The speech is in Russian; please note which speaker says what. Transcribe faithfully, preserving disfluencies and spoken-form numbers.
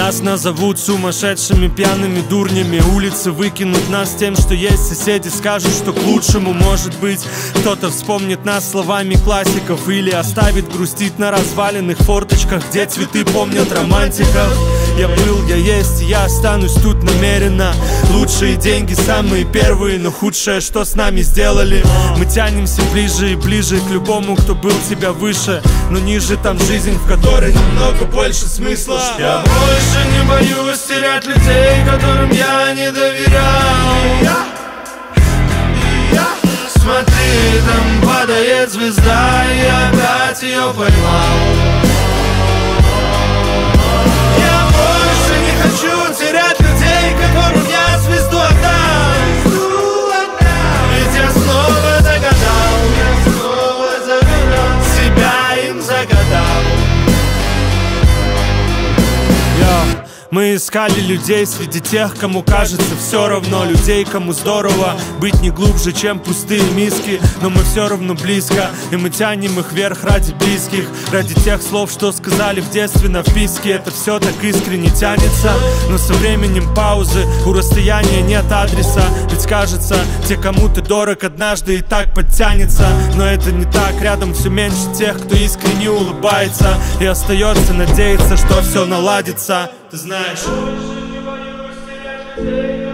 Speaker 1: Нас назовут сумасшедшими, пьяными дурнями. Улицы выкинут нас тем, что есть. Соседи скажут, что к лучшему. Может быть, кто-то вспомнит нас словами классиков или оставит грустить на разваленных форточках, где цветы помнят романтиков. Я был, я есть, и я останусь тут намеренно. Лучшие деньги, самые первые, но худшее, что с нами сделали. Мы тянемся ближе и ближе к любому, кто был тебя выше, но ниже там жизнь, в которой намного больше смысла. Я больше не боюсь терять людей, которым я не доверял. Смотри, там падает звезда, и я опять ее поймал. Я больше не хочу терять людей, которым я звезду отдал. Ведь я снова загадал, я снова загадал, себя им загадал. Я... Мы искали людей среди тех, кому кажется все равно. Людей, кому здорово быть не глубже, чем пустые миски. Но мы все равно близко, и мы тянем их вверх ради близких. Ради тех слов, что сказали в детстве на вписке. Это все так искренне тянется, но со временем паузы у расстояния нет адреса. Ведь кажется, те, кому ты дорог, однажды и так подтянется. Но это не так, рядом все меньше тех, кто искренне улыбается. И остается надеяться, что все наладится. Ты знаешь, больше не боюсь терять людей.